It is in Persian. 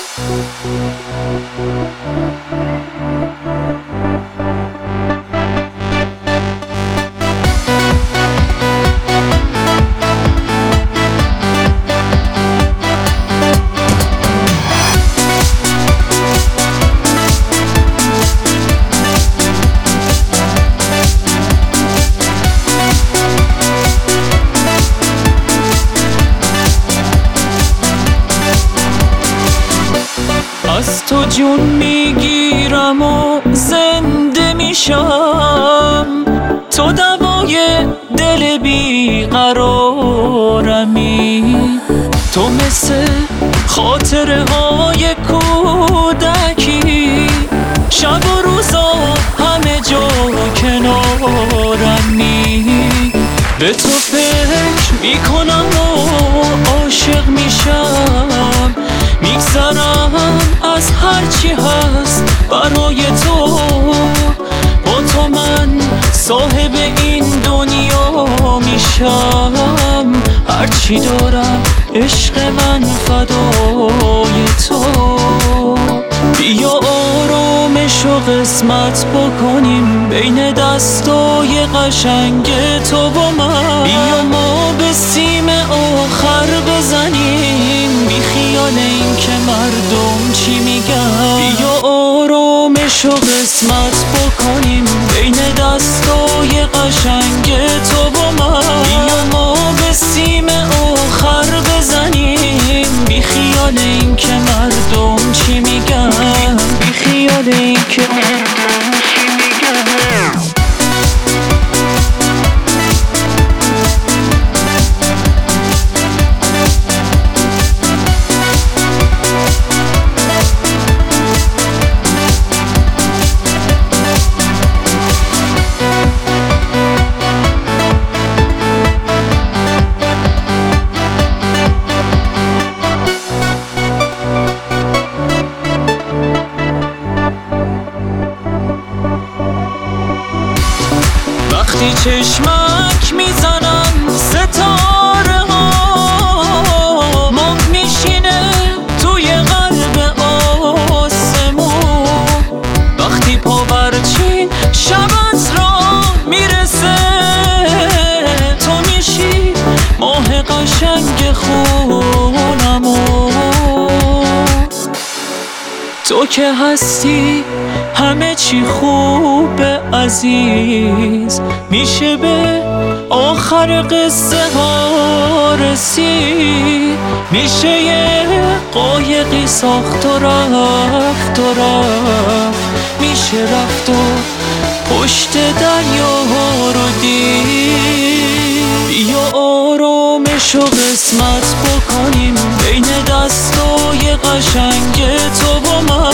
از تو جون میگیرم و زنده میشم، تو دوای دل بیقرارمی، تو مثل خاطره های کودکی، شب و روزا همه جا کنارمی. به تو فکر میکنم و عاشق میشم، میگذرم از هرچی هست برای تو. با تو من صاحب این دنیا میشم، هرچی دارم عشق من فدای تو. بیا آرامش و قسمت بکنیم بین دستای قشنگ تو و من، بیا ما به سیم آخر بزنیم، بی خیال این که مردم چی میگن. بیا آرامش و قسمت بکنیم بین دستای قشنگ تو و من، بیا ما به سیم آخر بزنیم، بی خیال این که مردم چی میگن، بی خیال این که مردم چی میگن. وقتی چشمک میزنم ستاره ها ماه میشینه توی قلب آسمون، وقتی پاورچین شب از راه میرسه تو میشی ماه قشنگ خونمون. تو که هستی همه چی خوبه عزیز، میشه به آخر قصه ها رسید، میشه یه قایقی ساخت و رفت و رفت، میشه رفت و پشت دریا رو دید. بیا آرامش و قسمت بکنیم بین دستای قشنگ تو و من،